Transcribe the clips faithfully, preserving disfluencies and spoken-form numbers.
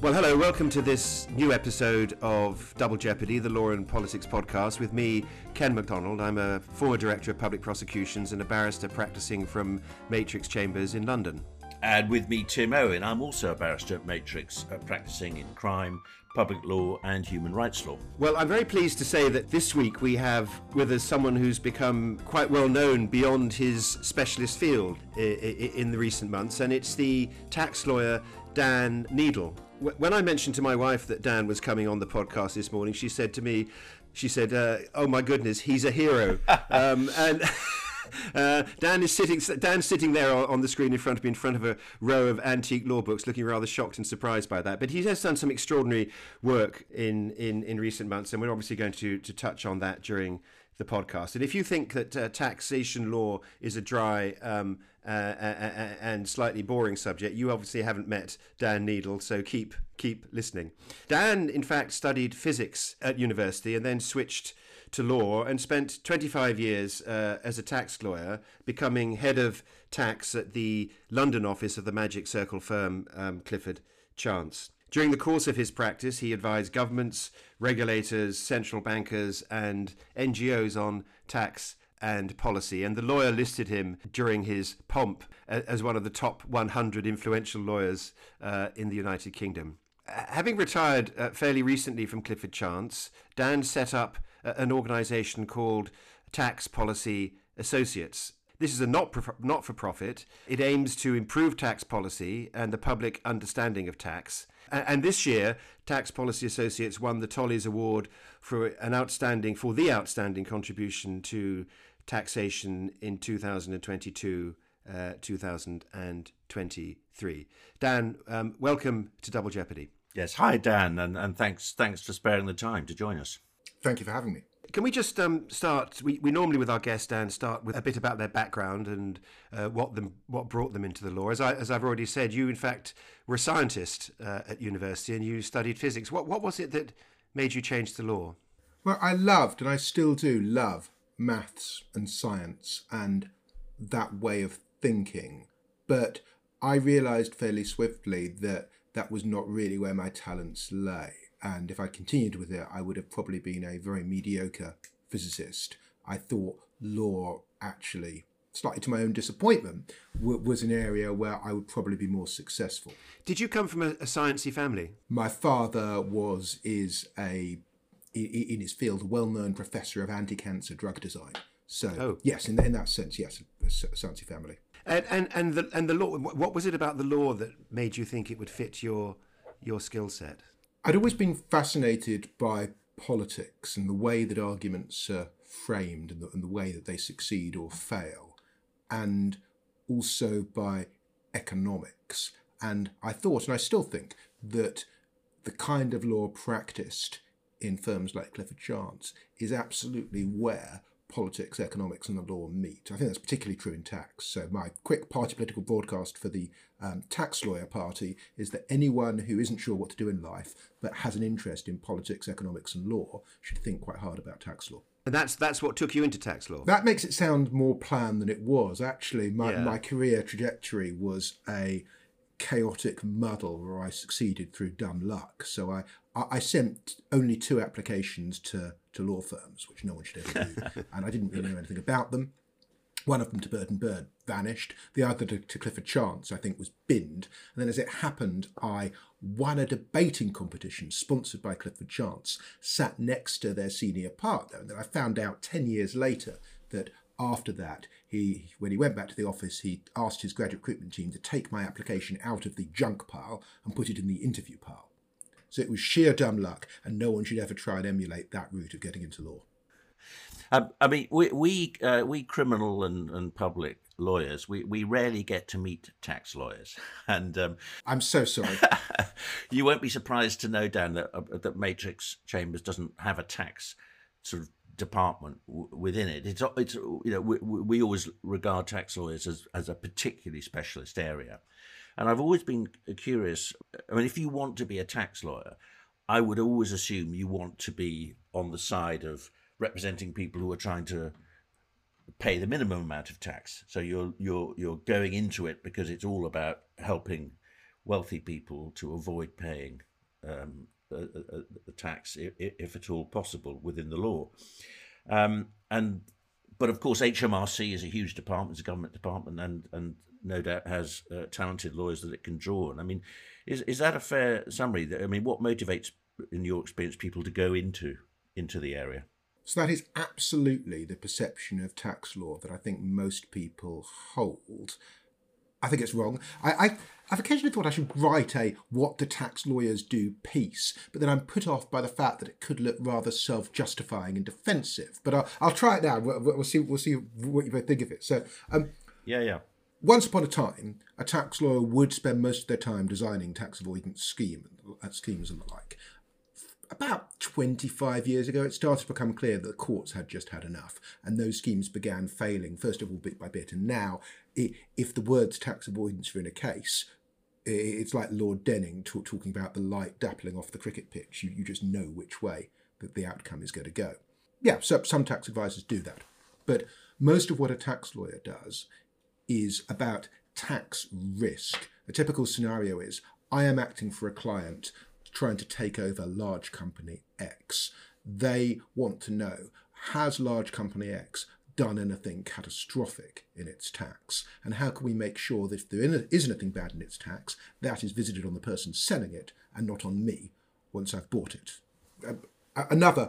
Well, hello, welcome to this new episode of Double Jeopardy, the Law and Politics podcast, with me, Ken MacDonald. I'm a former Director of Public Prosecutions and a barrister practising from Matrix Chambers in London. And with me, Tim Owen. I'm also a barrister at Matrix, uh, practising in crime, public law and human rights law. Well, I'm very pleased to say that this week we have with us someone who's become quite well known beyond his specialist field i- i- in the recent months, and it's the tax lawyer Dan Needle. When I mentioned to my wife that Dan was coming on the podcast this morning, she said to me, she said, uh, oh my goodness, he's a hero. um, and uh, Dan is sitting, Dan's sitting there on the screen in front of me, in front of a row of antique law books, looking rather shocked and surprised by that. But he has done some extraordinary work in, in, in recent months, and we're obviously going to, to touch on that during the podcast. And if you think that uh, taxation law is a dry um, uh, uh, and slightly boring subject, you obviously haven't met Dan Needle, so keep keep listening. Dan, in fact, studied physics at university and then switched to law and spent twenty-five years uh, as a tax lawyer, becoming head of tax at the London office of the Magic Circle firm um, Clifford Chance. During the course of his practice, he advised governments, regulators, central bankers and N G Os on tax and policy. And the lawyer listed him during his pomp as one of the top one hundred influential lawyers uh, in the United Kingdom. Having retired uh, fairly recently from Clifford Chance, Dan set up an organisation called Tax Policy Associates. This is a not not-for-profit. It aims to improve tax policy and the public understanding of tax. And this year, Tax Policy Associates won the Tolley's Award for an outstanding for the outstanding contribution to taxation in two thousand twenty-two, uh, two thousand twenty-three. Dan, um, welcome to Double Jeopardy. Yes, hi Dan, and, and thanks thanks for sparing the time to join us. Thank you for having me. Can we just um, start? We, we normally with our guests, Dan, start with a bit about their background and uh, what them what brought them into the law. As I as I've already said, you in fact were a scientist uh, at university and you studied physics. What what was it that made you change to law? Well, I loved, and I still do love, maths and science and that way of thinking. But I realised fairly swiftly that that was not really where my talents lay. And if I continued with it, I would have probably been a very mediocre physicist. I thought law, actually, slightly to my own disappointment, w- was an area where I would probably be more successful. Did you come from a, a sciencey family? My father was, is a, in his field, a well-known professor of anti-cancer drug design. So, oh. yes, in, in that sense, yes, a sciencey family. And, and, and, the, and the law, what was it about the law that made you think it would fit your your skill set? I'd always been fascinated by politics and the way that arguments are framed and the, and the way that they succeed or fail, and also by economics. And I thought, and I still think, that the kind of law practiced in firms like Clifford Chance is absolutely where politics, economics and the law meet. I think that's particularly true in tax. So my quick party political broadcast for the um, tax lawyer party is that anyone who isn't sure what to do in life but has an interest in politics, economics and law should think quite hard about tax law. And that's that's what took you into tax law? That makes it sound more planned than it was. Actually, my, yeah. my career trajectory was a chaotic muddle where I succeeded through dumb luck. So I, I sent only two applications to, to law firms, which no one should ever do, and I didn't really know anything about them. One of them to Bird and Bird vanished. The other to, to Clifford Chance, I think, was binned. And then as it happened, I won a debating competition sponsored by Clifford Chance, sat next to their senior partner. And then I found out ten years later that after that, he, when he went back to the office, he asked his graduate recruitment team to take my application out of the junk pile and put it in the interview pile. So it was sheer dumb luck, and no one should ever try and emulate that route of getting into law. Um, I mean, we we, uh, we criminal and, and public lawyers, we, we rarely get to meet tax lawyers. And um, I'm so sorry. You won't be surprised to know, Dan, that, uh, that Matrix Chambers doesn't have a tax sort of department w- within it. It's, it's you know, we, we always regard tax lawyers as, as a particularly specialist area. And I've always been curious. I mean, if you want to be a tax lawyer, I would always assume you want to be on the side of representing people who are trying to pay the minimum amount of tax. So you're you're you're going into it because it's all about helping wealthy people to avoid paying um, a, a, a tax, if, if at all possible, within the law. Um, and but of course, H M R C is a huge department, it's a government department, and and no doubt has uh, talented lawyers that it can draw on. I mean, is is that a fair summary? I mean, what motivates, in your experience, people to go into into the area? So that is absolutely the perception of tax law that I think most people hold. I think it's wrong. I, I, I've occasionally thought I should write a "What do tax lawyers do" piece, but then I'm put off by the fact that it could look rather self-justifying and defensive. But I'll, I'll try it now. We'll, we'll see. We'll see what you both think of it. So, um, yeah, yeah. Once upon a time, a tax lawyer would spend most of their time designing tax avoidance scheme, uh, schemes and the like. About twenty-five years ago, it started to become clear that the courts had just had enough, and those schemes began failing, first of all, bit by bit. And now, if the words tax avoidance are in a case, it's like Lord Denning talk, talking about the light dappling off the cricket pitch. You, you just know which way that the outcome is going to go. Yeah, so some tax advisors do that. But most of what a tax lawyer does is about tax risk. A typical scenario is, I am acting for a client trying to take over large company X. They want to know, has large company X done anything catastrophic in its tax? And how can we make sure that if there is anything bad in its tax, that is visited on the person selling it and not on me once I've bought it? Uh, another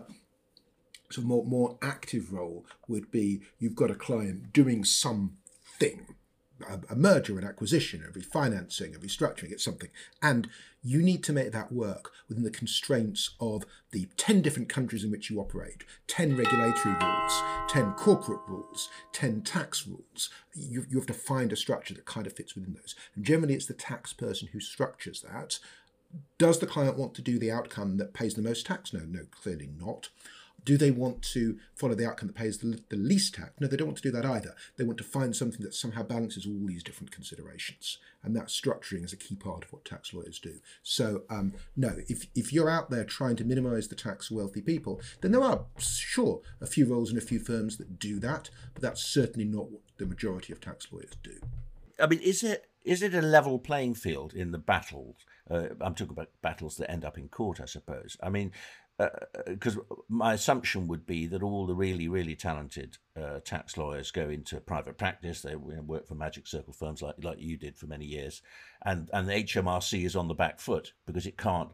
sort of more, more active role would be, you've got a client doing something, a, a merger, an acquisition, a refinancing, a restructuring, it's something. And you need to make that work within the constraints of the ten different countries in which you operate, ten regulatory rules, ten corporate rules, ten tax rules. You, you have to find a structure that kind of fits within those. And generally, it's the tax person who structures that. Does the client want to do the outcome that pays the most tax? No, no, clearly not. Do they want to follow the outcome that pays the, the least tax? No, they don't want to do that either. They want to find something that somehow balances all these different considerations. And that structuring is a key part of what tax lawyers do. So, um, no, if, if you're out there trying to minimise the tax of wealthy people, then there are, sure, a few roles and a few firms that do that, but that's certainly not what the majority of tax lawyers do. I mean, is it is it a level playing field in the battles? Uh, I'm talking about battles that end up in court, I suppose. I mean, because uh, my assumption would be that all the really, really talented uh, tax lawyers go into private practice. They you know, work for magic circle firms like like you did for many years, and and the H M R C is on the back foot because it can't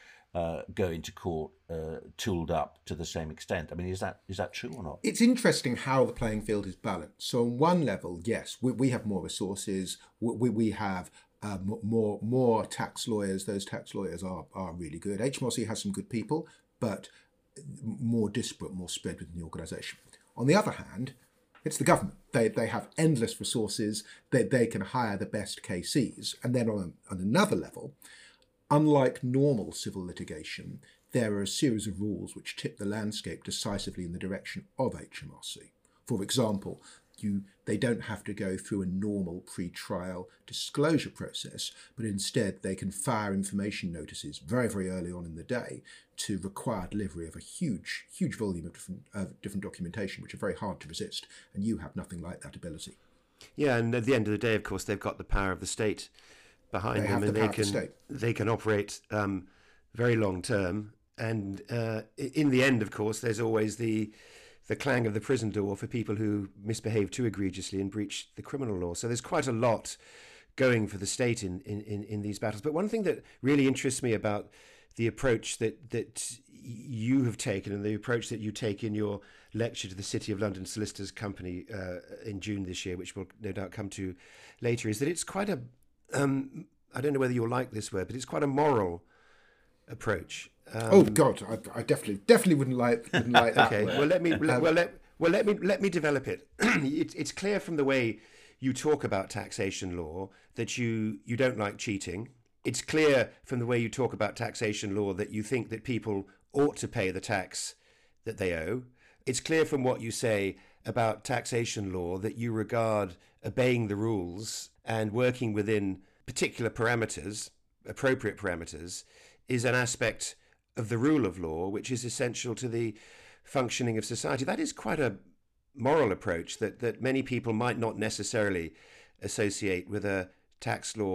uh, go into court uh, tooled up to the same extent. I mean, is that is that true or not? It's interesting how the playing field is balanced. So on one level, yes, we, we have more resources. We we have uh, more more tax lawyers. Those tax lawyers are are really good. H M R C has some good people, but more disparate, more spread within the organisation. On the other hand, it's the government. They they have endless resources. They, they can hire the best K Cs. And then on, on another level, unlike normal civil litigation, there are a series of rules which tip the landscape decisively in the direction of H M R C. For example, you they don't have to go through a normal pre-trial disclosure process, but instead they can fire information notices very, very early on in the day to require delivery of a huge, huge volume of different, uh, different documentation, which are very hard to resist, and you have nothing like that ability. Yeah, and at the end of the day, of course, they've got the power of the state behind they them, have and the they power can of the state. they can operate um, very long term. And uh, in the end, of course, there's always the the clang of the prison door for people who misbehave too egregiously and breach the criminal law. So there's quite a lot going for the state in, in, in, in these battles. But one thing that really interests me about the approach that, that you have taken and the approach that you take in your lecture to the City of London Solicitors Company uh, in June this year, which we'll no doubt come to later, is that it's quite a, um, I don't know whether you'll like this word, but it's quite a moral approach. Um, oh God, I, I definitely, definitely wouldn't like, wouldn't like that. Okay, word. well let me, well let, well let me, let me develop it. it. It's clear from the way you talk about taxation law that you, you don't like cheating. It's clear from the way you talk about taxation law that you think that people ought to pay the tax that they owe. It's clear from what you say about taxation law that you regard obeying the rules and working within particular parameters, appropriate parameters, is an aspect of the rule of law, which is essential to the functioning of society. That is quite a moral approach that, that many people might not necessarily associate with a tax law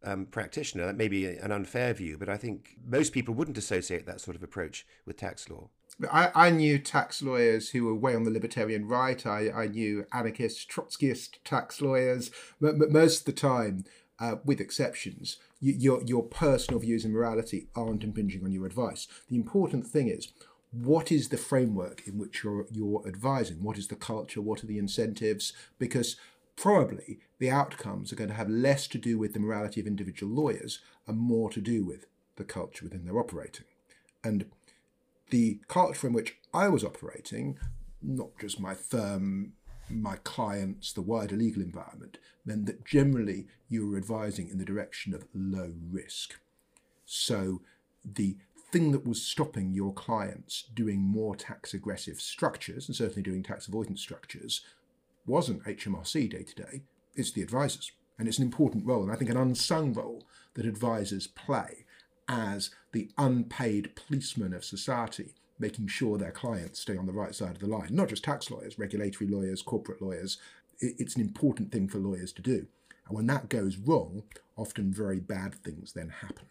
um, practitioner. That may be an unfair view, but I think most people wouldn't associate that sort of approach with tax law. I, I knew tax lawyers who were way on the libertarian right. I, I knew anarchist, Trotskyist tax lawyers. But, but most of the time, uh, with exceptions, you, your your personal views and morality aren't impinging on your advice. The important thing is, what is the framework in which you're you're advising? What is the culture? What are the incentives? Because probably the outcomes are going to have less to do with the morality of individual lawyers and more to do with the culture within their operating. And the culture in which I was operating, not just my firm, my clients, the wider legal environment, meant that generally you were advising in the direction of low risk. So the thing that was stopping your clients doing more tax aggressive structures, and certainly doing tax avoidance structures, wasn't H M R C day to day, it's the advisors. And it's an important role, and I think an unsung role that advisors play as the unpaid policemen of society, making sure their clients stay on the right side of the line. Not just tax lawyers, regulatory lawyers, corporate lawyers. It's an important thing for lawyers to do. And when that goes wrong, often very bad things then happen.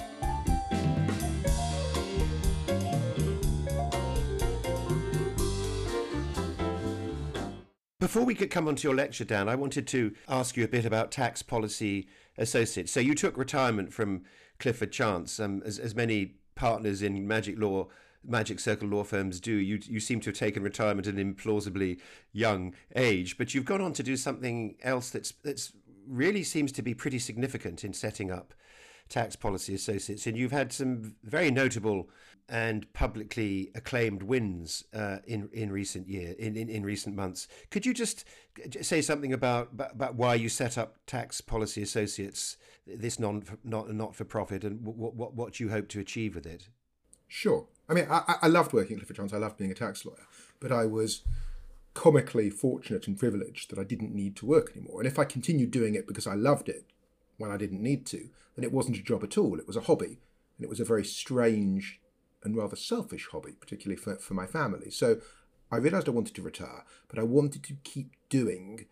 Before we could come onto your lecture, Dan, I wanted to ask you a bit about Tax Policy Associates. So you took retirement from Clifford Chance, um, as, as many partners in Magic Law, Magic Circle law firms do. You you seem to have taken retirement at an implausibly young age, but you've gone on to do something else that's that's really seems to be pretty significant in setting up Tax Policy Associates, and you've had some very notable and publicly acclaimed wins uh, in in recent year in, in, in recent months. Could you just say something about about why you set up Tax Policy Associates, this non not not for profit, and what what what you hope to achieve with it? Sure. I mean, I, I loved working at Clifford Chance. I loved being a tax lawyer, but I was comically fortunate and privileged that I didn't need to work anymore. And if I continued doing it because I loved it when I didn't need to, then it wasn't a job at all. It was a hobby, and it was a very strange and rather selfish hobby, particularly for, for my family. So I realised I wanted to retire, but I wanted to keep doing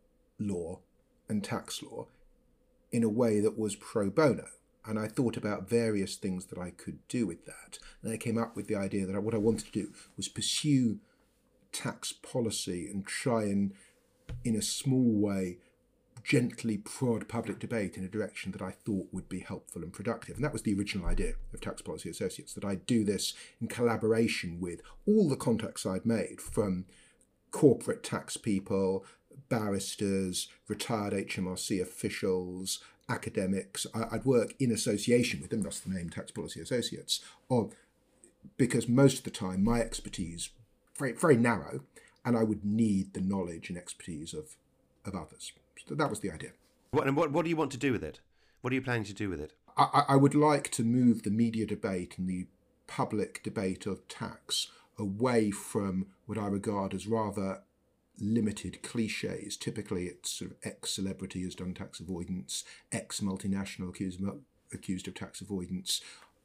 law and tax law in a way that was pro bono. And I thought about various things that I could do with that. And I came up with the idea that what I wanted to do was pursue tax policy and try and, in a small way, gently prod public debate in a direction that I thought would be helpful and productive. And that was the original idea of Tax Policy Associates, that I'd do this in collaboration with all the contacts I'd made, from corporate tax people, barristers, retired H M R C officials, academics. I'd work in association with them, that's the name, Tax Policy Associates, or, because most of the time my expertise very very narrow, and I would need the knowledge and expertise of, of others. So that was the idea. What, and what, what do you want to do with it? What are you planning to do with it? I, I would like to move the media debate and the public debate of tax away from what I regard as rather limited cliches. Typically, it's sort of ex-celebrity has done tax avoidance, ex-multinational accused, accused of tax avoidance,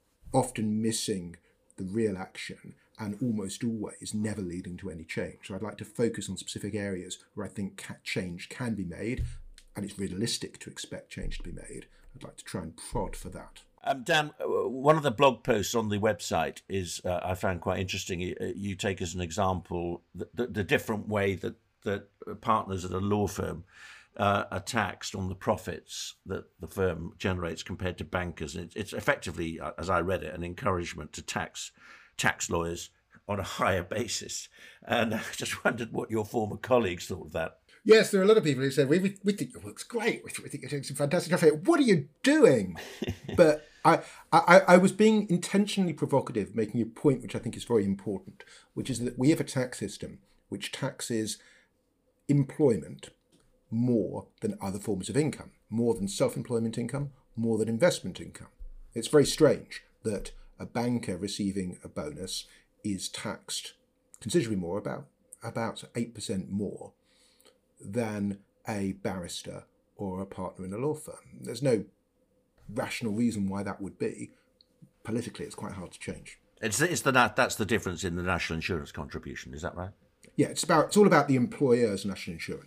often missing the real action and almost always never leading to any change. So I'd like to focus on specific areas where I think change can be made, and it's realistic to expect change to be made. I'd like to try and prod for that. Um, Dan, one of the blog posts on the website is uh, I found quite interesting. You, you take as an example the, the, the different way that, that partners at a law firm uh, are taxed on the profits that the firm generates compared to bankers. And it, it's effectively, as I read it, an encouragement to tax tax lawyers on a higher basis. And I just wondered what your former colleagues thought of that. Yes, there are a lot of people who said, we, we, we think your work's great, we think you're doing some fantastic stuff here. What are you doing? But I, I, I was being intentionally provocative, making a point which I think is very important, which is that we have a tax system which taxes employment more than other forms of income, more than self-employment income, more than investment income. It's very strange that a banker receiving a bonus is taxed considerably more, about about eight percent more, than a barrister or a partner in a law firm. There's no rational reason why that would be. Politically, it's quite hard to change. It's it's the that's the difference in the national insurance contribution. Is that right? Yeah, it's about it's all about the employer's national insurance,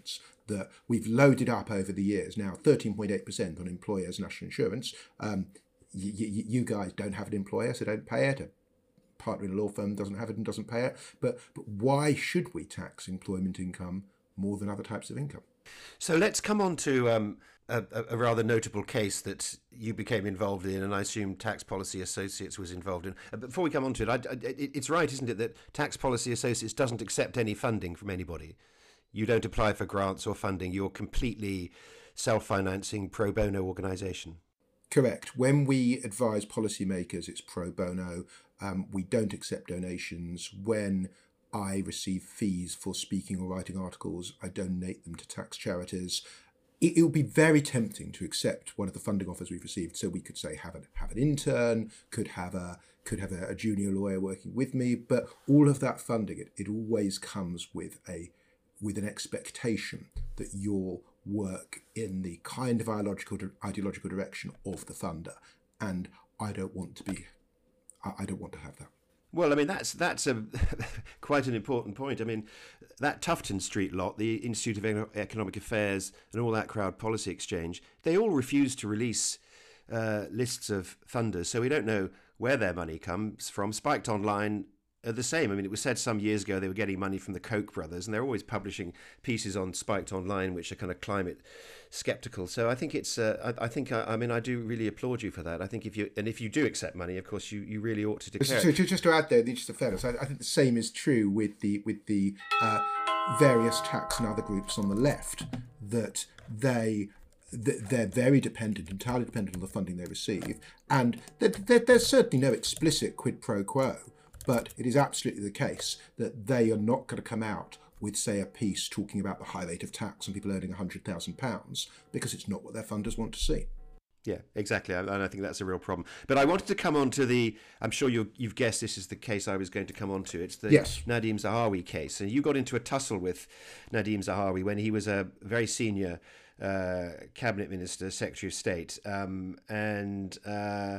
that we've loaded up over the years now thirteen point eight percent on employers' national insurance. Um, y- y- you guys don't have an employer, so don't pay it. A partner in a law firm doesn't have it and doesn't pay it. But but why should we tax employment income more than other types of income? So let's come on to um, a, a rather notable case that you became involved in, and I assume Tax Policy Associates was involved in. Uh, before we come on to it, I, I, it's right, isn't it, that Tax Policy Associates doesn't accept any funding from anybody? You don't apply for grants or funding. You're completely self-financing pro bono organisation. Correct. When we advise policymakers, it's pro bono. Um, we don't accept donations. When I receive fees for speaking or writing articles, I donate them to tax charities. It, it would be very tempting to accept one of the funding offers we've received. So we could say have an have an intern, could have a could have a, a junior lawyer working with me. But all of that funding, it, it always comes with a with an expectation that you'll work in the kind of ideological ideological direction of the funder, and I don't want to be. I, I don't want to have that. Well, I mean, that's that's a quite an important point. I mean, that Tufton Street lot, the Institute of Economic Affairs and all that Crowd Policy Exchange, they all refuse to release uh, lists of funders, so we don't know where their money comes from. Spiked Online are the same. I mean, it was said some years ago they were getting money from the Koch brothers, and they're always publishing pieces on Spiked Online which are kind of climate skeptical. So I think it's. Uh, I, I think. I, I mean, I do really applaud you for that. I think if you and if you do accept money, of course, you, you really ought to declare. So, so just to add there, just of fairness, I, I think the same is true with the with the uh, various tax and other groups on the left, that they. They're very dependent, entirely dependent on the funding they receive, and there, there, there's certainly no explicit quid pro quo. But it is absolutely the case that they are not going to come out with, say, a piece talking about the high rate of tax on people earning one hundred thousand pounds, because it's not what their funders want to see. Yeah, exactly. And I think that's a real problem. But I wanted to come on to the, I'm sure you, you've guessed this is the case I was going to come on to. It's the yes. Nadeem Zahawi case. And you got into a tussle with Nadeem Zahawi when he was a very senior uh, cabinet minister, Secretary of State. Um, and uh,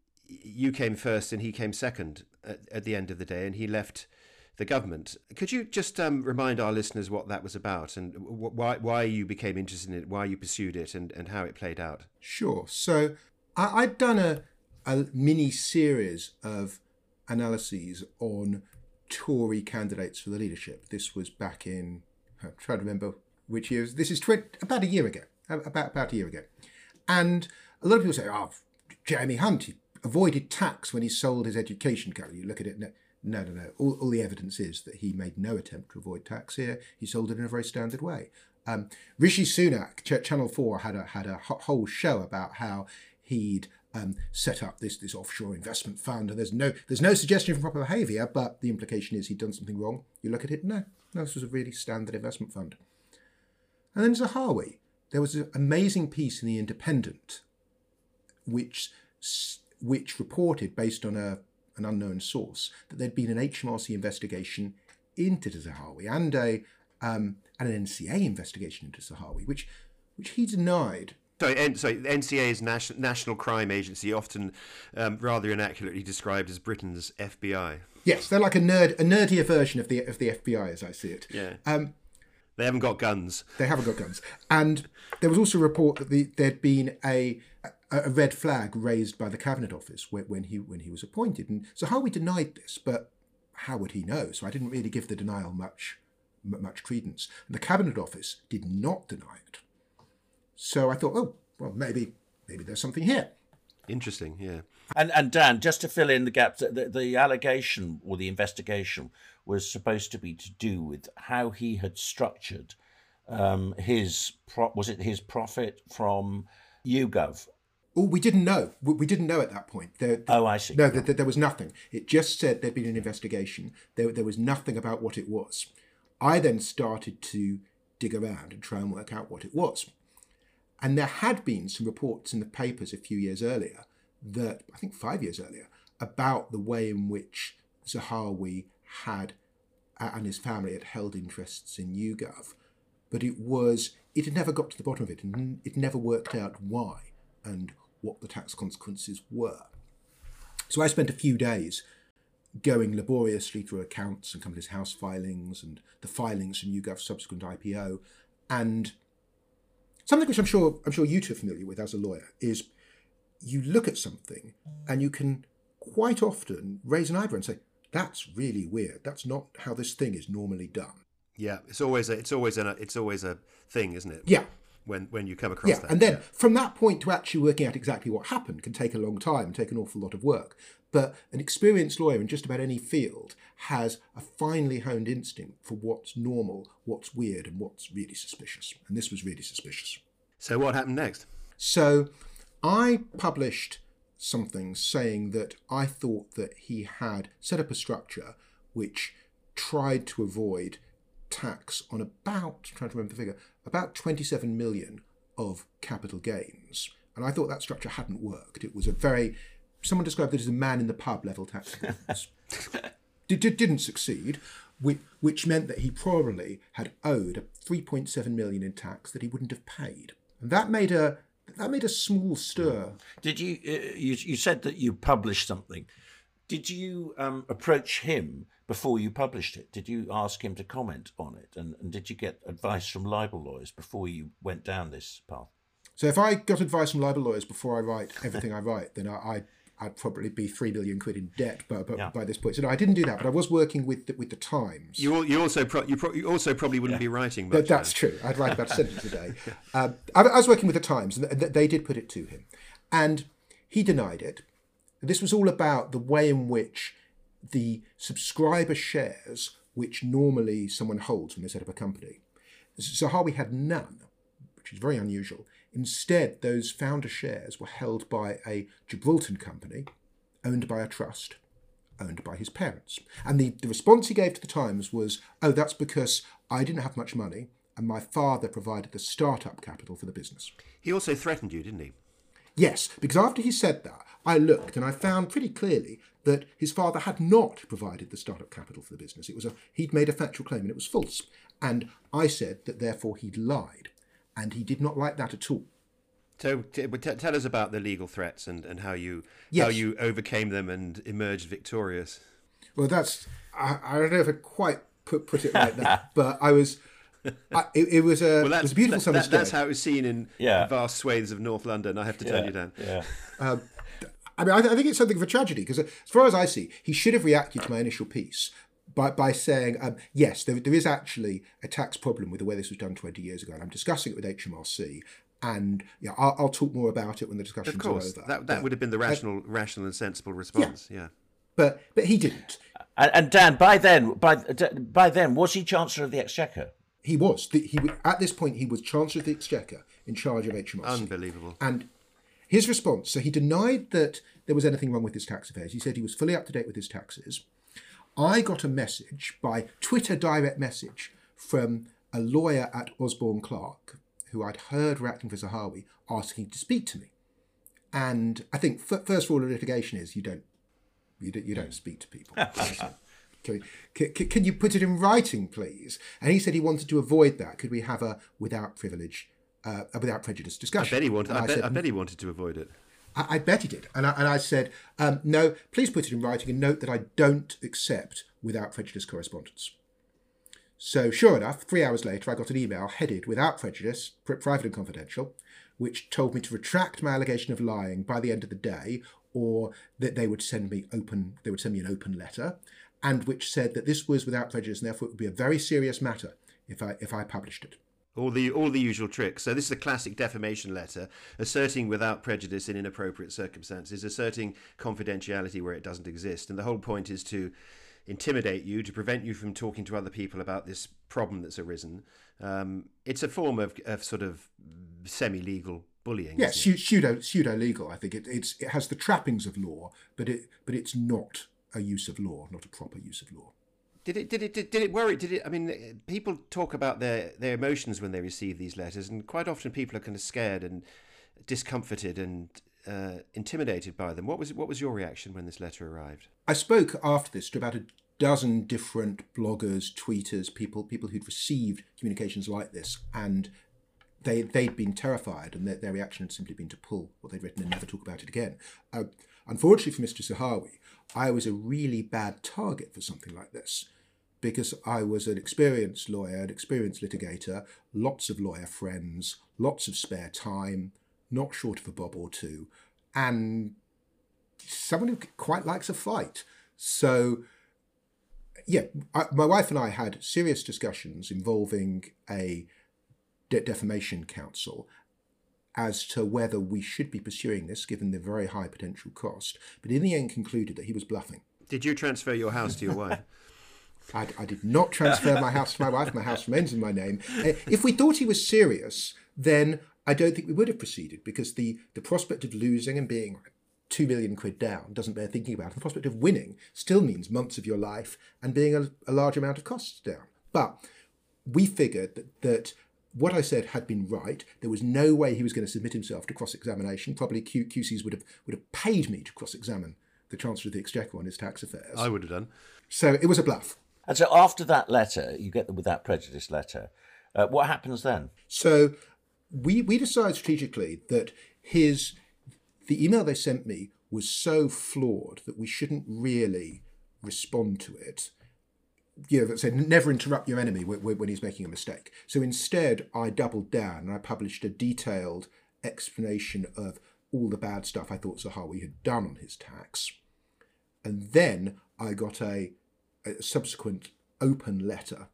you came first and he came second at, at the end of the day, and he left the government. Could you just um, remind our listeners what that was about, and w- why why you became interested in it, why you pursued it, and, and how it played out? Sure. So I, I'd done a, a mini series of analyses on Tory candidates for the leadership. This was back in, I'm trying to remember which years. This is twenty, about a year ago, about, about a year ago. And a lot of people say, oh, Jeremy Hunt, he avoided tax when he sold his education company. You look at it now. No, no, no. All, all the evidence is that he made no attempt to avoid tax here. He sold it in a very standard way. Um, Rishi Sunak, Ch- Channel four, had a had a whole show about how he'd um, set up this this offshore investment fund, and there's no there's no suggestion of proper behaviour, but the implication is he'd done something wrong. You look at it, no, no, this was a really standard investment fund. And then Zahawi, there was an amazing piece in The Independent, which which reported, based on a an unknown source, that there'd been an H M R C investigation into Zahawi and a um, and an N C A investigation into Zahawi, which which he denied. Sorry, N- sorry, the N C A is National National Crime Agency, often um, rather inaccurately described as Britain's F B I. Yes, they're like a nerd, a nerdier version of the of the F B I, as I see it. Yeah. Um, they haven't got guns. They haven't got guns, and there was also a report that the, there'd been a. a red flag raised by the Cabinet Office when, when he when he was appointed. And Zahawi denied this, but how would he know? So I didn't really give the denial much much credence. And the Cabinet Office did not deny it. So I thought, oh, well, maybe maybe there's something here. Interesting, yeah. And and Dan, just to fill in the gaps, the, the allegation or the investigation was supposed to be to do with how he had structured um, his pro- was it his profit from YouGov. Oh, we didn't know. We, we didn't know at that point. There, oh, I see. No, there, there was nothing. It just said there'd been an investigation. There, there was nothing about what it was. I then started to dig around and try and work out what it was. And there had been some reports in the papers a few years earlier, that I think five years earlier, about the way in which Zahawi had uh, and his family had held interests in YouGov. But it was, it had never got to the bottom of it, and it never worked out why and what the tax consequences were. So I spent a few days going laboriously through accounts and Companies House filings and the filings from YouGov's subsequent I P O, And something which I'm sure I'm sure you two are familiar with as a lawyer is you look at something and you can quite often raise an eyebrow and say, that's really weird. That's not how this thing is normally done. Yeah, it's always a, it's always a, it's always a thing, isn't it? Yeah. When when you come across Yeah, that. and then yeah. from that point to actually working out exactly what happened can take a long time, take an awful lot of work. But an experienced lawyer in just about any field has a finely honed instinct for what's normal, what's weird, and what's really suspicious. And this was really suspicious. So what happened next? So I published something saying that I thought that he had set up a structure which tried to avoid tax on about, I'm trying to remember the figure, about twenty-seven million of capital gains. And I thought that structure hadn't worked. It was a very, someone described it as a man in the pub level tax avoidance. Did, did, didn't succeed, which, which meant that he probably had owed three point seven million in tax that he wouldn't have paid. And that made a that made a small stir. Did you, uh, you, you said that you published something. Did you um, approach him before you published it? Did you ask him to comment on it? And, and did you get advice from libel lawyers before you went down this path? So if I got advice from libel lawyers before I write everything I write, then I, I, I'd probably be three billion quid in debt by, by, Yeah. by this point. So no, I didn't do that, but I was working with the, with the Times. You all, you also pro- you, pro- you also probably wouldn't Yeah. be writing much. That, that's now. true. I'd write about a sentence a day. Um, I, I was working with the Times, and th- they did put it to him. And he denied it. This was all about the way in which the subscriber shares, which normally someone holds when they set up a company, Zahawi had none, which is very unusual. Instead, those founder shares were held by a Gibraltar company, owned by a trust, owned by his parents. And the, the response he gave to the Times was, oh, that's because I didn't have much money and my father provided the startup capital for the business. He also threatened you, didn't he? Yes, because after he said that, I looked and I found pretty clearly that his father had not provided the startup capital for the business. It was a he'd made a factual claim and it was false. And I said that therefore he'd lied. And he did not like that at all. So t- t- tell us about the legal threats and, and how you Yes. how you overcame them and emerged victorious. Well, that's I, I don't know if I quite put put it like that, but I was. I, it, it was a Well, it was a beautiful that, summer's that, day. that's how it was seen in Yeah. vast swathes of North London, I have to tell Yeah. you, Dan. Yeah. Um, I mean, I, th- I think it's something of a tragedy because, as far as I see, he should have reacted to my initial piece by by saying, um, yes, there, there is actually a tax problem with the way this was done twenty years ago, and I'm discussing it with H M R C, and yeah, I'll, I'll talk more about it when the discussions Of course, are over. that, that But- would have been the rational, rational and sensible response. Yeah. But but he didn't. And, and Dan, by then, by by then, was he Chancellor of the Exchequer? He was. The, he w- at this point he was Chancellor of the Exchequer in charge of H M R C. Unbelievable. And his response, so he denied that there was anything wrong with his tax affairs. He said he was fully up to date with his taxes. I got a message by Twitter direct message from a lawyer at Osborne Clark who I'd heard were acting for Zahawi asking to speak to me. And I think f- first rule of litigation is you don't you don't, you don't speak to people. Can, can, can you put it in writing, please? And he said he wanted to avoid that. Could we have a without privilege, uh, a without prejudice I discussion? bet he wanted. And I, bet, said, I bet he wanted to avoid it. I, I bet he did. And I, and I said, um, no, please put it in writing and note that I don't accept without prejudice correspondence. So sure enough, three hours later, I got an email headed without prejudice, pri- private and confidential, which told me to retract my allegation of lying by the end of the day, or that they would send me open, they would send me an open letter, and which said that this was without prejudice and therefore it would be a very serious matter if I if I published it. All the all the usual tricks. So this is a classic defamation letter, asserting without prejudice in inappropriate circumstances, asserting confidentiality where it doesn't exist, and the whole point is to intimidate you, to prevent you from talking to other people about this problem that's arisen. Um, it's a form of, of sort of semi-legal bullying. Yes, isn't it? pseudo pseudo legal. I think it it's it has the trappings of law, but it but it's not a use of law, not a proper use of law. Did it? Did it? Did, did it worry? Did it? I mean, people talk about their their emotions when they receive these letters, and quite often people are kind of scared and discomforted and uh, intimidated by them. What was what was your reaction when this letter arrived? I spoke after this to about a dozen different bloggers, tweeters, people people who'd received communications like this, and they they'd been terrified, and their, their reaction had simply been to pull what they'd written and never talk about it again. Uh, unfortunately for Mister Zahawi, I was a really bad target for something like this, because I was an experienced lawyer, an experienced litigator, lots of lawyer friends, lots of spare time, not short of a bob or two, and someone who quite likes a fight. So, yeah, I, my wife and I had serious discussions involving a de- defamation counsel as to whether we should be pursuing this, given the very high potential cost, but in the end concluded that he was bluffing. Did you transfer your house to your wife? I, I did not transfer my house to my wife. My house remains in my name. Uh, if we thought he was serious, then I don't think we would have proceeded, because the, the prospect of losing and being two million quid down doesn't bear thinking about. The prospect of winning still means months of your life and being a, a large amount of costs down. But we figured that, that what I said had been right. There was no way he was going to submit himself to cross-examination. Probably Q, QCs would have would have paid me to cross-examine the Chancellor of the Exchequer on his tax affairs. I would have done. So it was a bluff. And so after that letter, you get the without prejudice letter, uh, what happens then? So we we decided strategically that his the email they sent me was so flawed that we shouldn't really respond to it. You know, that said, never interrupt your enemy when he's making a mistake. So instead, I doubled down and I published a detailed explanation of all the bad stuff I thought Zahawi had done on his tax. And then I got a, a subsequent open letter,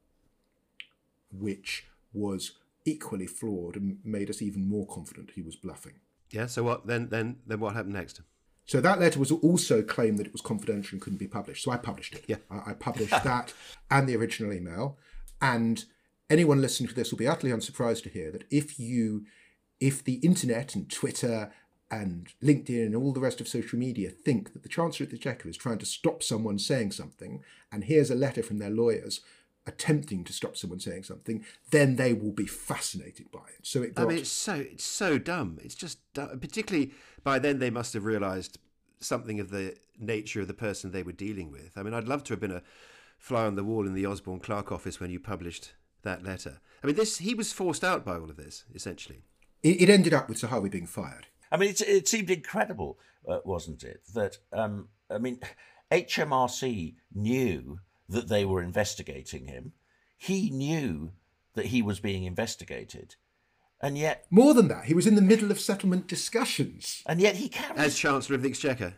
which was equally flawed and made us even more confident he was bluffing. Yeah, so what then then then what happened next? So that letter was also claimed that it was confidential and couldn't be published. So I published it. Yeah. I, I published that and the original email. And anyone listening to this will be utterly unsurprised to hear that if you, if the internet and Twitter and LinkedIn and all the rest of social media think that the Chancellor of the Exchequer is trying to stop someone saying something, and here's a letter from their lawyers attempting to stop someone saying something, then they will be fascinated by it. So it got... I mean, it's so it's so dumb. It's just dumb. Particularly by then they must have realised something of the nature of the person they were dealing with. I mean, I'd love to have been a fly on the wall in the Osborne Clark office when you published that letter. I mean, this he was forced out by all of this, essentially. It, it ended up with Zahawi being fired. I mean, it, it seemed incredible, uh, wasn't it? That, um, I mean, H M R C knew that they were investigating him. He knew that he was being investigated. And yet... More than that, he was in the middle of settlement discussions. And yet he carried... As Chancellor of the Exchequer.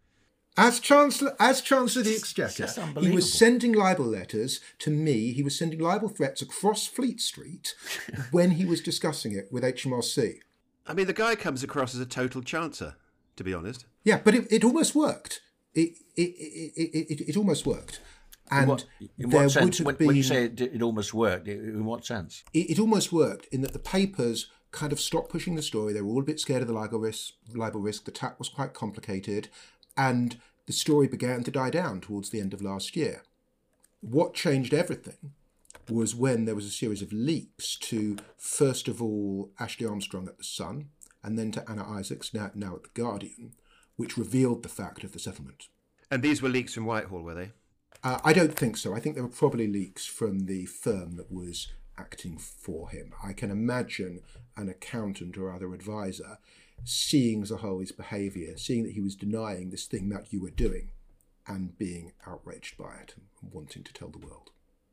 As Chancellor, as Chancellor of the Exchequer, he was sending libel letters to me. He was sending libel threats across Fleet Street when he was discussing it with H M R C. I mean, the guy comes across as a total chancer, to be honest. Yeah, but it, it almost worked. It it, it, it, it it almost worked. And in what, in there what sense? would have When, been, when you say it, it almost worked, in what sense? It, it almost worked in that the papers kind of stopped pushing the story. They were all a bit scared of the libel risk. Libel risk. The tack was quite complicated, and the story began to die down towards the end of last year. What changed everything was when there was a series of leaks to, first of all, Ashley Armstrong at The Sun, and then to Anna Isaacs, now, now at The Guardian, which revealed the fact of the settlement. And these were leaks from Whitehall, were they? Uh, I don't think so. I think there were probably leaks from the firm that was acting for him. I can imagine an accountant or other advisor seeing Zahawi's behaviour, seeing that he was denying this thing that you were doing, and being outraged by it and wanting to tell the world.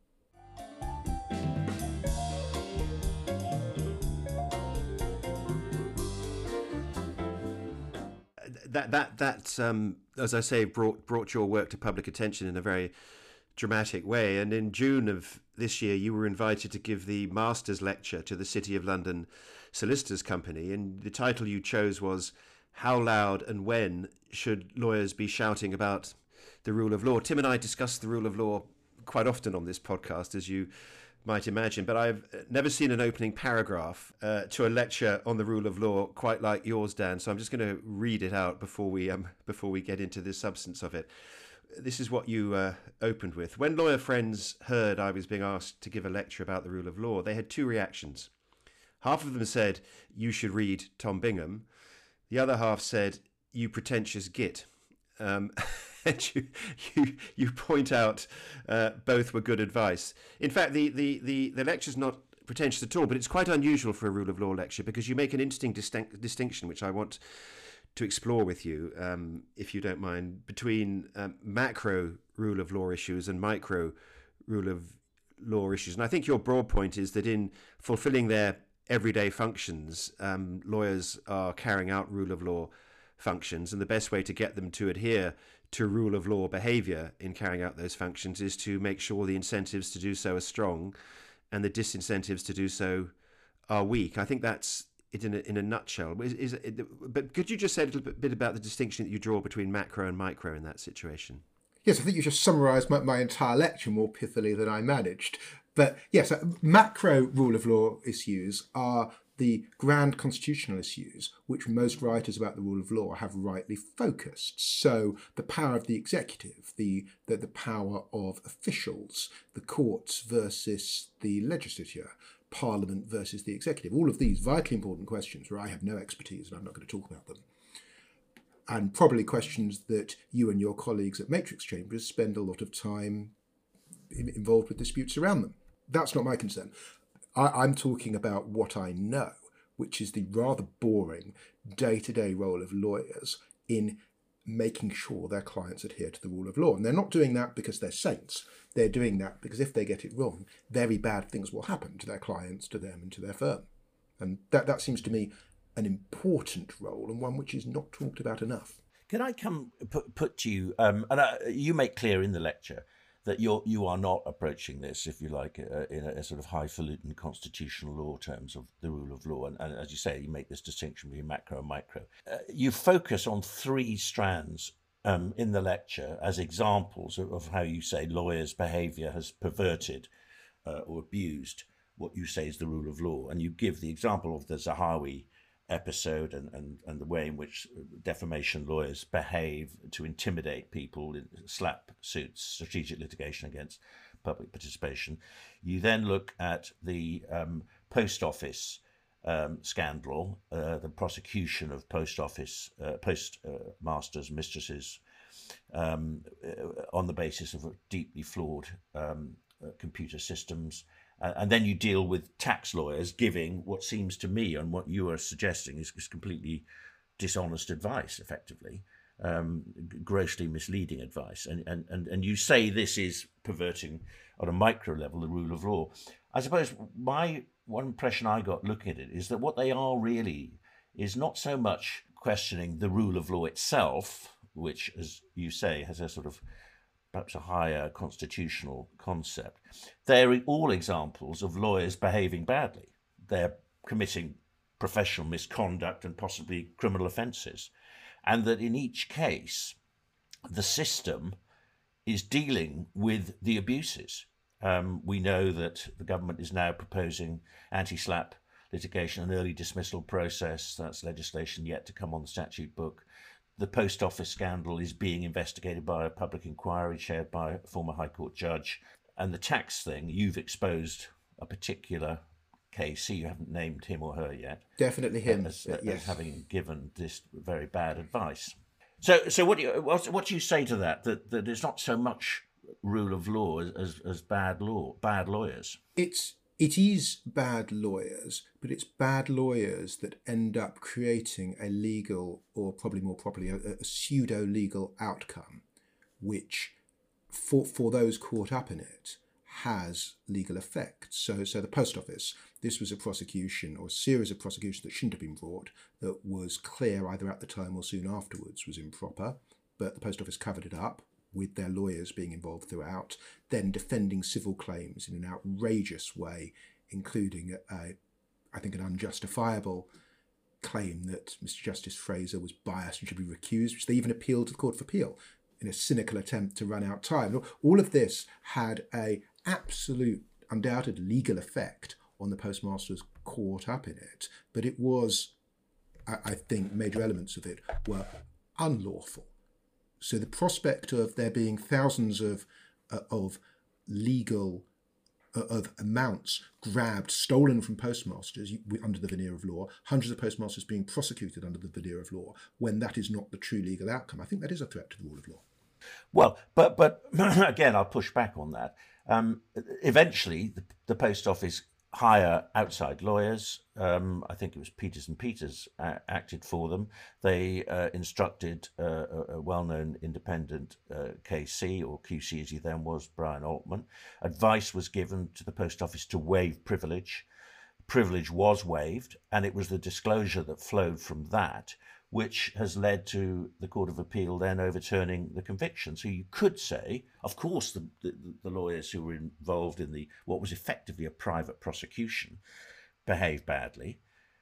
That that that um, as I say, brought brought your work to public attention in a very dramatic way. And in June of this year, you were invited to give the Masters Lecture to the City of London Solicitors Company, and the title you chose was "How Loud and When Should Lawyers Be Shouting About the Rule of Law?" Tim and I discuss the rule of law quite often on this podcast, as you might imagine, but I've never seen an opening paragraph uh, to a lecture on the rule of law quite like yours, Dan. So I'm just going to read it out before we um, before we get into the substance of it. This is what you uh, opened with. When lawyer friends heard I was being asked to give a lecture about the rule of law, they had two reactions. Half of them said, "You should read Tom Bingham." The other half said, "You pretentious git." Um, and you, you, you point out uh, both were good advice. In fact, the, the, the, the lecture's not pretentious at all, but it's quite unusual for a rule of law lecture because you make an interesting distinct, distinction, which I want to explore with you, um, if you don't mind, between um, macro rule of law issues and micro rule of law issues. And I think your broad point is that in fulfilling their everyday functions, um, lawyers are carrying out rule of law functions, and the best way to get them to adhere to rule of law behaviour in carrying out those functions is to make sure the incentives to do so are strong and the disincentives to do so are weak. I think that's it in a, in a nutshell. Is, is it, but could you just say a little bit about the distinction that you draw between macro and micro in that situation? Yes, I think you just summarised my, my entire lecture more pithily than I managed. But yes, macro rule of law issues are the grand constitutional issues which most writers about the rule of law have rightly focused. So the power of the executive, the, the, the power of officials, the courts versus the legislature, Parliament versus the executive, all of these vitally important questions where I have no expertise and I'm not going to talk about them. And probably questions that you and your colleagues at Matrix Chambers spend a lot of time in, involved with disputes around them. That's not my concern. I, I'm talking about what I know, which is the rather boring day-to-day role of lawyers in making sure their clients adhere to the rule of law. And they're not doing that because they're saints. They're doing that because if they get it wrong, very bad things will happen to their clients, to them, and to their firm. And that, that seems to me an important role and one which is not talked about enough. Can I come put, put to you, um, and uh, you make clear in the lecture that you're, you are not approaching this, if you like, uh, in a, a sort of highfalutin constitutional law terms of the rule of law. And, and as you say, you make this distinction between macro and micro. Uh, you focus on three strands um, in the lecture as examples of, of how you say lawyers' behaviour has perverted uh, or abused what you say is the rule of law. And you give the example of the Zahawi episode and, and, and the way in which defamation lawyers behave to intimidate people in slap suits, strategic litigation against public participation. You then look at the um, post office um, scandal, uh, the prosecution of post office, uh, post uh, masters, mistresses, um, on the basis of deeply flawed um, uh, computer systems. And then you deal with tax lawyers giving what seems to me, and what you are suggesting is, is completely dishonest advice, effectively, um, grossly misleading advice. And, and, and, and you say this is perverting on a micro level the rule of law. I suppose my one impression I got looking at it is that what they are really is not so much questioning the rule of law itself, which, as you say, has a sort of perhaps a higher constitutional concept. They're all examples of lawyers behaving badly. They're committing professional misconduct and possibly criminal offences. And that in each case, the system is dealing with the abuses. Um, we know that the government is now proposing anti-slap litigation, an early dismissal process. That's legislation yet to come on the statute book. The post office scandal is being investigated by a public inquiry chaired by a former High Court judge. And the tax thing, you've exposed a particular case. See, you haven't named him or her yet. Definitely him, as, yes. as having given this very bad advice. So, so what do you what, what do you say to that? That that it's not so much rule of law as, as as bad law, bad lawyers. It's It is bad lawyers, but it's bad lawyers that end up creating a legal, or probably more properly, a, a pseudo-legal outcome, which, for for those caught up in it, has legal effect. So, so the post office, this was a prosecution or a series of prosecutions that shouldn't have been brought, that was clear either at the time or soon afterwards was improper, but the post office covered it up, with their lawyers being involved throughout, then defending civil claims in an outrageous way, including, a, I think, an unjustifiable claim that Mister Justice Fraser was biased and should be recused, which they even appealed to the Court of Appeal in a cynical attempt to run out time. All of this had a absolute, undoubted legal effect on the postmasters caught up in it, but it was, I, I think, major elements of it were unlawful. So the prospect of there being thousands of uh, of legal uh, of amounts grabbed, stolen from postmasters under the veneer of law, hundreds of postmasters being prosecuted under the veneer of law, when that is not the true legal outcome, I think that is a threat to the rule of law. Well, but but again, I'll push back on that. Um, eventually, the, the post office hire outside lawyers. Um, I think it was Peters and Peters uh, acted for them. They uh, instructed uh, a, a well-known independent uh, K C, or Q C as he then was, Brian Altman. Advice was given to the Post Office to waive privilege. Privilege was waived, and it was the disclosure that flowed from that which has led to the Court of Appeal then overturning the conviction. So you could say, of course, the, the, the lawyers who were involved in the what was effectively a private prosecution behaved badly,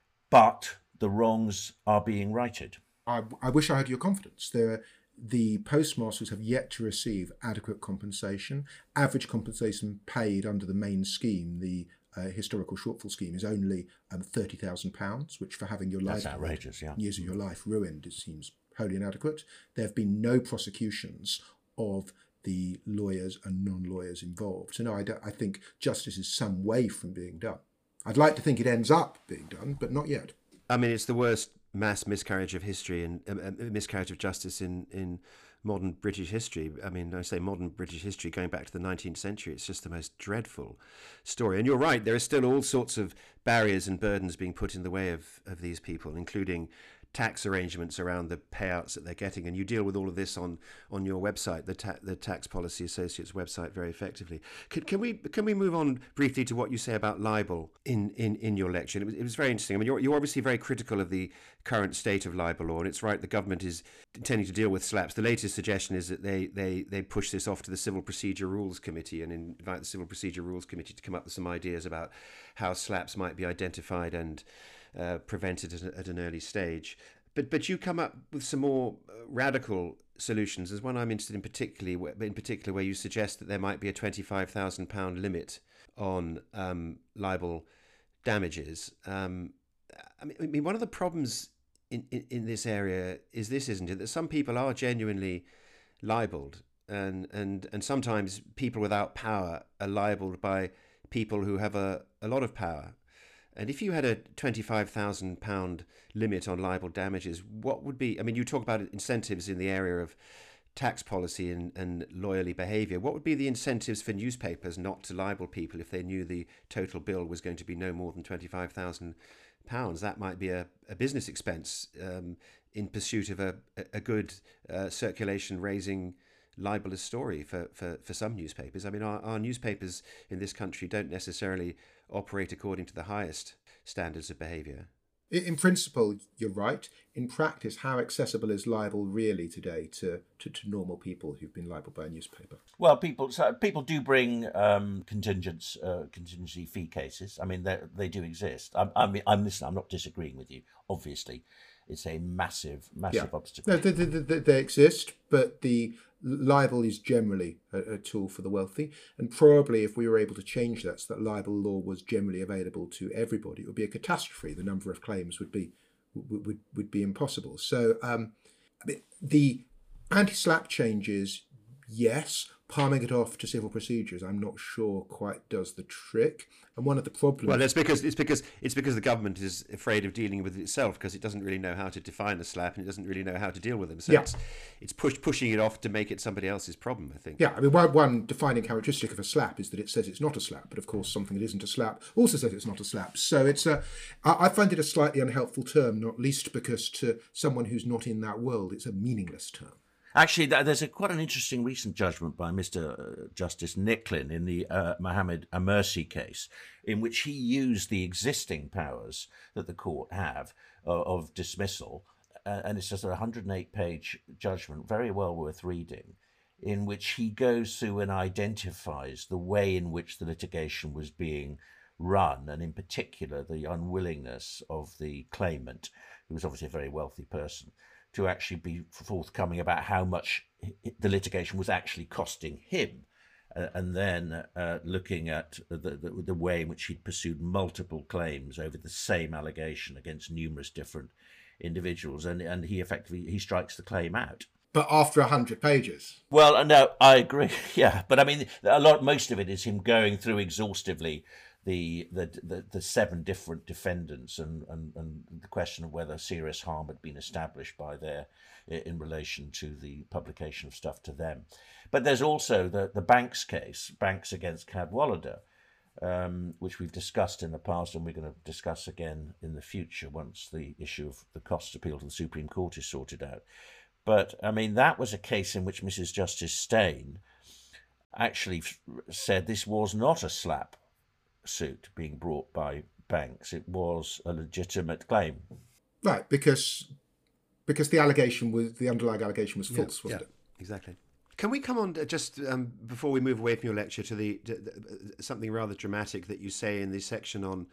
but the wrongs are being righted. I, I wish I had your confidence. There, the postmasters have yet to receive adequate compensation. Average compensation paid under the main scheme, the Uh, historical shortfall scheme, is only um, thirty thousand pounds, which for having your life, That's outrageous, yeah. years of your life ruined, it seems wholly inadequate. There have been no prosecutions of the lawyers and non-lawyers involved. So no, I, don't, I think justice is some way from being done. I'd like to think it ends up being done, but not yet. I mean, it's the worst mass miscarriage of history and um, uh, miscarriage of justice in, in modern British history. I mean, I say modern British history going back to the nineteenth century. It's just the most dreadful story. And you're right, there are still all sorts of barriers and burdens being put in the way of, of these people, including tax arrangements around the payouts that they're getting. And you deal with all of this on, on your website, the, ta- the Tax Policy Associates website, very effectively. Can, can we can we move on briefly to what you say about libel in, in, in your lecture? It was, it was very interesting. I mean, you're, you're obviously very critical of the current state of libel law, and it's right, the government is intending to deal with slaps. The latest suggestion is that they, they, they push this off to the Civil Procedure Rules Committee and invite the Civil Procedure Rules Committee to come up with some ideas about how slaps might be identified and uh, prevented at, at an early stage. But but you come up with some more radical solutions. There's one I'm interested in particularly, in particular, where you suggest that there might be a twenty-five thousand pounds limit on um, libel damages. Um, I mean, I mean, one of the problems in, in, in this area is this, isn't it? That some people are genuinely libelled, and, and, and sometimes people without power are libelled by people who have a, a lot of power. And if you had a twenty-five thousand pounds limit on libel damages, what would be, I mean, you talk about incentives in the area of tax policy and, and lawyerly behaviour. What would be the incentives for newspapers not to libel people if they knew the total bill was going to be no more than twenty-five thousand pounds? That might be a, a business expense um, in pursuit of a, a good uh, circulation raising libelous story for, for, for some newspapers. I mean, our, our newspapers in this country don't necessarily operate according to the highest standards of behaviour. In principle, you're right. In practice, how accessible is libel really today to, to, to normal people who've been libelled by a newspaper? Well, people so people do bring um, contingents, uh, contingency fee cases. I mean, they they do exist. I, I mean, I'm listening. I'm not disagreeing with you. Obviously, it's a massive, massive yeah. obstacle. No, they, they, they, they exist, but the libel is generally a, a tool for the wealthy, and probably if we were able to change that so that libel law was generally available to everybody, it would be a catastrophe. The number of claims would be would would, would be impossible. So um, I mean, the anti-slap changes, yes. Palming it off to civil procedures, I'm not sure quite does the trick. And one of the problems. Well, it's because it's because it's because the government is afraid of dealing with it itself, because it doesn't really know how to define a slap and it doesn't really know how to deal with them. So yeah. it's it's push, pushing it off to make it somebody else's problem, I think. Yeah, I mean, one, one defining characteristic of a slap is that it says it's not a slap, but of course something that isn't a slap also says it's not a slap. So it's a, I find it a slightly unhelpful term, not least because to someone who's not in that world, it's a meaningless term. Actually, there's a, quite an interesting recent judgment by Mister Justice Nicklin in the uh, Mohammed Amersi case, in which he used the existing powers that the court have uh, of dismissal, uh, and it's just a one hundred eight page judgment, very well worth reading, in which he goes through and identifies the way in which the litigation was being run, and in particular the unwillingness of the claimant, who was obviously a very wealthy person, to actually be forthcoming about how much the litigation was actually costing him, uh, and then uh, looking at the, the, the way in which he'd pursued multiple claims over the same allegation against numerous different individuals, and, and he effectively he strikes the claim out. But after a hundred pages. Well, no, I agree. Yeah, but I mean, a lot, most of it is him going through exhaustively The, the the the seven different defendants and, and, and the question of whether serious harm had been established by their in relation to the publication of stuff to them. But there's also the, the Banks case, Banks against Cadwallader, um, which we've discussed in the past and we're going to discuss again in the future once the issue of the costs appeal to the Supreme Court is sorted out. But, I mean, that was a case in which Missus Justice Steyn actually f- said this was not a slap suit being brought by banks. It was a legitimate claim. Right, because because the allegation was, the underlying allegation was false, yeah, wasn't yeah, it? Exactly. Can we come on to just um, before we move away from your lecture to the to, the- something rather dramatic that you say in the section on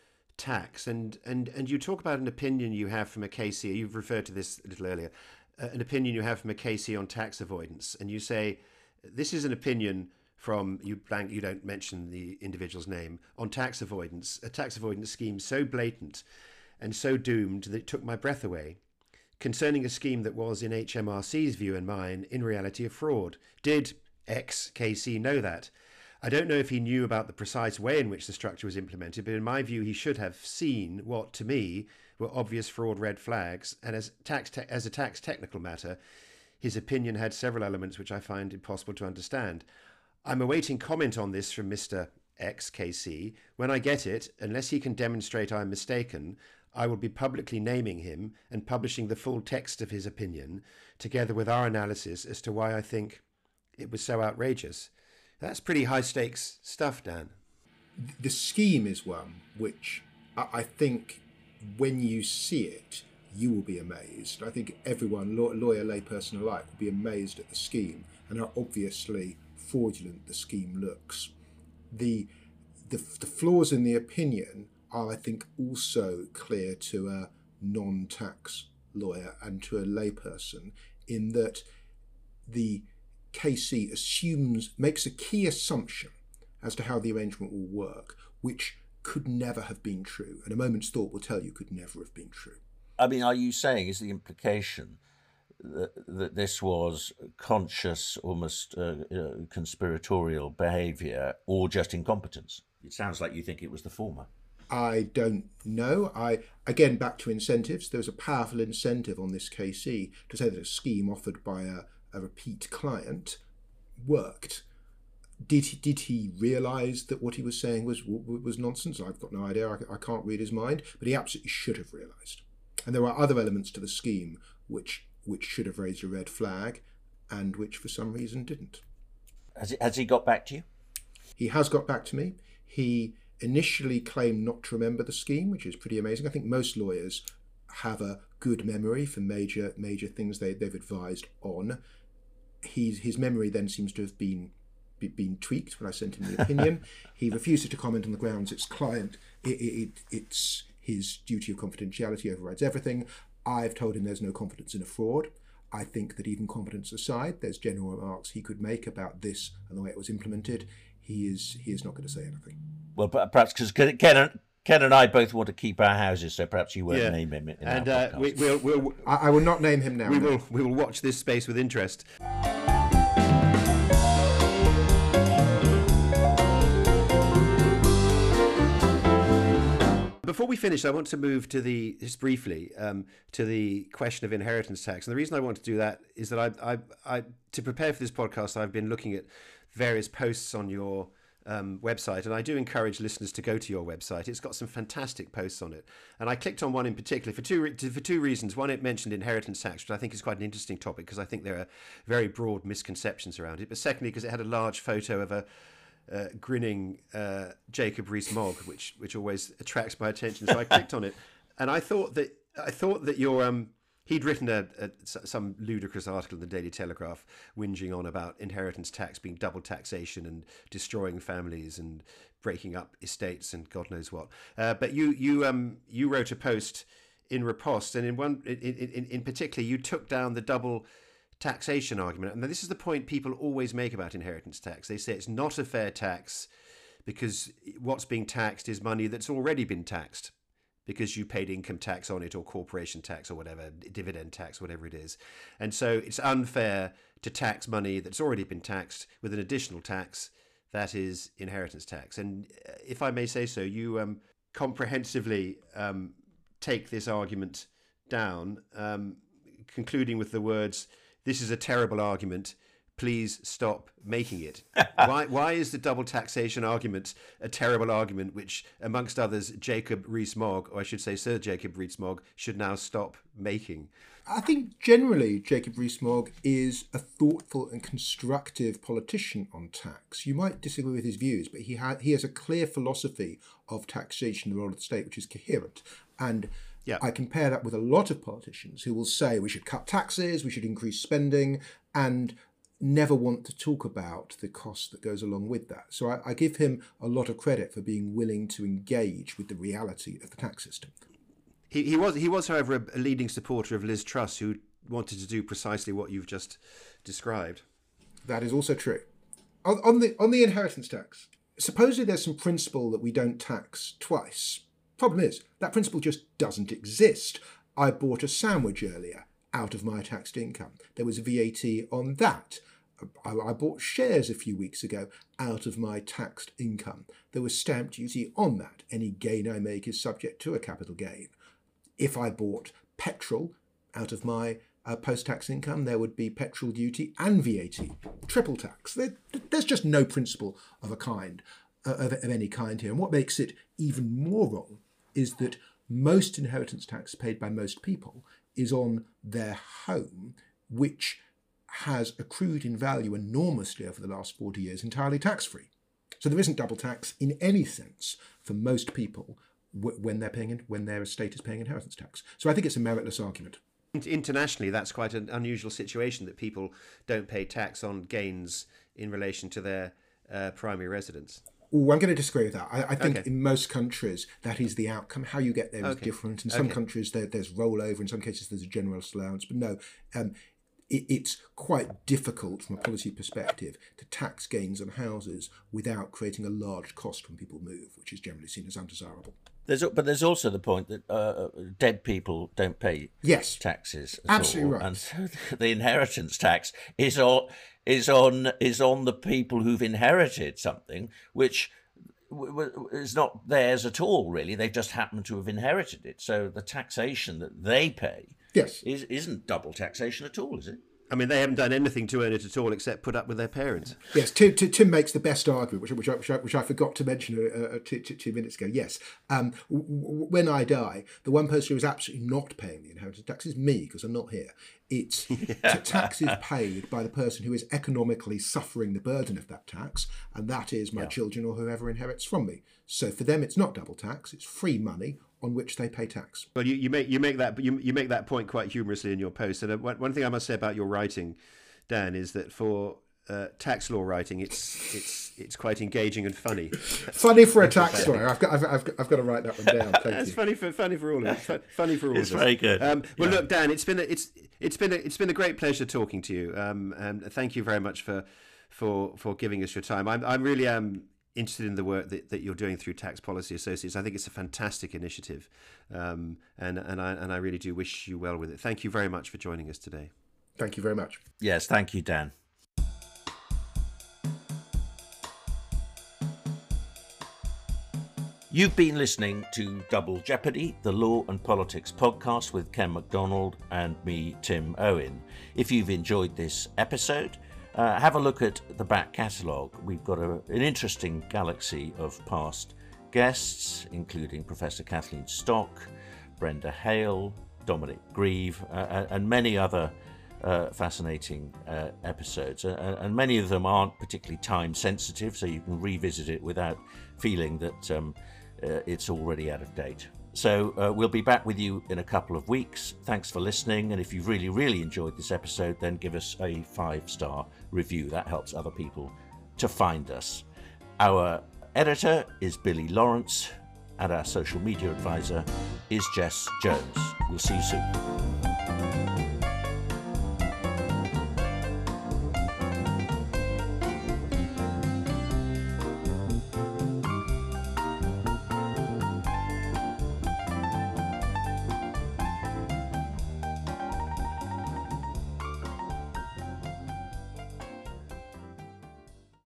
tax, and and and you talk about an opinion you have from a K C. You've referred to this a little earlier, uh, an opinion you have from a K C on tax avoidance, and you say this is an opinion from you blank. You don't mention the individual's name on tax avoidance, a tax avoidance scheme so blatant and so doomed that it took my breath away. Concerning a scheme that was, in H M R C's view and mine, in reality a fraud. Did X K C know that? I don't know if he knew about the precise way in which the structure was implemented, but in my view he should have seen what, to me, were obvious fraud red flags, and as, tax te- as a tax technical matter, his opinion had several elements which I find impossible to understand. I'm awaiting comment on this from Mister X K C. When I get it, unless he can demonstrate I'm mistaken, I will be publicly naming him and publishing the full text of his opinion, together with our analysis as to why I think it was so outrageous. That's pretty high stakes stuff, Dan. The scheme is one which I I think when you see it, you will be amazed. I think everyone, law- lawyer, layperson alike, will be amazed at the scheme and how obviously fraudulent the scheme looks. The, the, the flaws in the opinion are, I think, also clear to a non-tax lawyer and to a layperson, in that the K C assumes, makes a key assumption as to how the arrangement will work, which could never have been true, and a moment's thought will tell you could never have been true. I mean, are you saying, is the implication that, that this was conscious, almost uh, uh, conspiratorial behaviour, or just incompetence? It sounds like you think it was the former. I don't know. I again, back to incentives. There was a powerful incentive on this K C to say that a scheme offered by a, a repeat client worked. Did he, did he realise that what he was saying was was nonsense? I've got no idea. I, I can't read his mind, but he absolutely should have realised. And there are other elements to the scheme which which should have raised a red flag, and which for some reason didn't. Has he, has he got back to you? He has got back to me. He initially claimed not to remember the scheme, which is pretty amazing. I think most lawyers have a good memory for major major things they, they've advised on. He's, his memory then seems to have been been tweaked when I sent him the opinion. He refused to comment on the grounds it's client, it, it, it's his duty of confidentiality overrides everything. I've told him there's no confidence in a fraud. I think that even competence aside, there's general remarks he could make about this and the way it was implemented. He is he is not going to say anything. Well, perhaps because Ken, Ken and I both want to keep our houses, so perhaps you won't Yeah. name him in And our uh, podcast. we, we'll, we'll, I, I will not name him now. we no. will we will watch this space with interest. Before we finish, I want to move to the just briefly um, to the question of inheritance tax. And the reason I want to do that is that I, I, I to prepare for this podcast, I've been looking at various posts on your um, website, and I do encourage listeners to go to your website. It's got some fantastic posts on it, and I clicked on one in particular for two re- for two reasons. One, it mentioned inheritance tax, which I think is quite an interesting topic because I think there are very broad misconceptions around it. But secondly, because it had a large photo of a Uh, grinning uh, Jacob Rees-Mogg, which which always attracts my attention. So I clicked on it, and I thought that I thought that your um he'd written a, a some ludicrous article in the Daily Telegraph whinging on about inheritance tax being double taxation and destroying families and breaking up estates and God knows what. Uh, but you you um you wrote a post in riposte, and in one in in, in particular you took down the double taxation argument. And this is the point people always make about inheritance tax. They say it's not a fair tax because what's being taxed is money that's already been taxed because you paid income tax on it or corporation tax or whatever, dividend tax, whatever it is. And so it's unfair to tax money that's already been taxed with an additional tax that is inheritance tax. And if I may say so, you um, comprehensively um, take this argument down, um, concluding with the words, "This is a terrible argument, please stop making it. Why why is the double taxation argument a terrible argument which, amongst others, Jacob Rees-Mogg, or I should say Sir Jacob Rees-Mogg, should now stop making? I think generally Jacob Rees-Mogg is a thoughtful and constructive politician on tax. You might disagree with his views, but he, ha- he has a clear philosophy of taxation and the role of the state, which is coherent. And yeah. I compare that with a lot of politicians who will say we should cut taxes, we should increase spending, and never want to talk about the cost that goes along with that. So I, I give him a lot of credit for being willing to engage with the reality of the tax system. He, he was, he was, however, a, a leading supporter of Liz Truss, who wanted to do precisely what you've just described. That is also true. On, on the on the inheritance tax, supposedly there's some principle that we don't tax twice. Problem is, that principle just doesn't exist. I bought a sandwich earlier out of my taxed income. There was V A T on that. I, I bought shares a few weeks ago out of my taxed income. There was stamp duty on that. Any gain I make is subject to a capital gain. If I bought petrol out of my uh, post-tax income, there would be petrol duty and V A T, triple tax. There, there's just no principle of a kind, uh, of, of any kind here. And what makes it even more wrong is that most inheritance tax paid by most people is on their home, which has accrued in value enormously over the last forty years, entirely tax-free. So there isn't double tax in any sense for most people w- when they're paying in, when their estate is paying inheritance tax. So I think it's a meritless argument. Internationally, that's quite an unusual situation that people don't pay tax on gains in relation to their uh, primary residence. Oh, I'm going to disagree with that. I, I think okay. in most countries that is the outcome. How you get there is okay. different. In some okay. countries there, there's rollover. In some cases there's a generous allowance. But no, um, it, it's quite difficult from a policy perspective to tax gains on houses without creating a large cost when people move, which is generally seen as undesirable. There's, but there's also the point that uh, dead people don't pay yes. taxes at Absolutely all. right. And so the inheritance tax is on is on is on the people who've inherited something which w- w- is not theirs at all. Really, they just happen to have inherited it. So the taxation that they pay yes. is isn't double taxation at all, is it? I mean, they haven't done anything to earn it at all except put up with their parents. Yes, Tim, Tim makes the best argument, which, which, I, which, I, which I forgot to mention uh, two, two, two minutes ago. Yes, um, w- w- when I die, the one person who is absolutely not paying the inheritance tax is me, because I'm not here. It's yeah. t- taxes paid by the person who is economically suffering the burden of that tax, and that is my yeah. children or whoever inherits from me. So for them, it's not double tax; it's free money on which they pay tax. Well, you, you make you make that you, you make that point quite humorously in your post. And one, one thing I must say about your writing, Dan, is that for uh, tax law writing, it's it's it's quite engaging and funny. Funny for a tax lawyer. I've got I've, I've, got, I've got to write that one down. Thank it's you. funny for funny for all of us. Funny for all it's of us. It's very good. Um, well, yeah. look, Dan, it's been a, it's it's been a, it's been a great pleasure talking to you. Um, and thank you very much for for for giving us your time. I'm I'm really um. interested in the work that, that you're doing through Tax Policy Associates. I think it's a fantastic initiative, um, and and I and I really do wish you well with it. Thank you very much for joining us today. Thank you very much. Yes, thank you, Dan. You've been listening to Double Jeopardy, the Law and Politics podcast with Ken MacDonald and me, Tim Owen. If you've enjoyed this episode, Uh, have a look at the back catalogue. We've got a, an interesting galaxy of past guests, including Professor Kathleen Stock, Brenda Hale, Dominic Grieve, uh, and many other uh, fascinating uh, episodes. Uh, and many of them aren't particularly time sensitive, so you can revisit it without feeling that um, uh, it's already out of date. So uh, we'll be back with you in a couple of weeks. Thanks for listening. And if you've really, really enjoyed this episode, then give us a five-star review. That helps other people to find us. Our editor is Billy Lawrence, and our social media advisor is Jess Jones. We'll see you soon.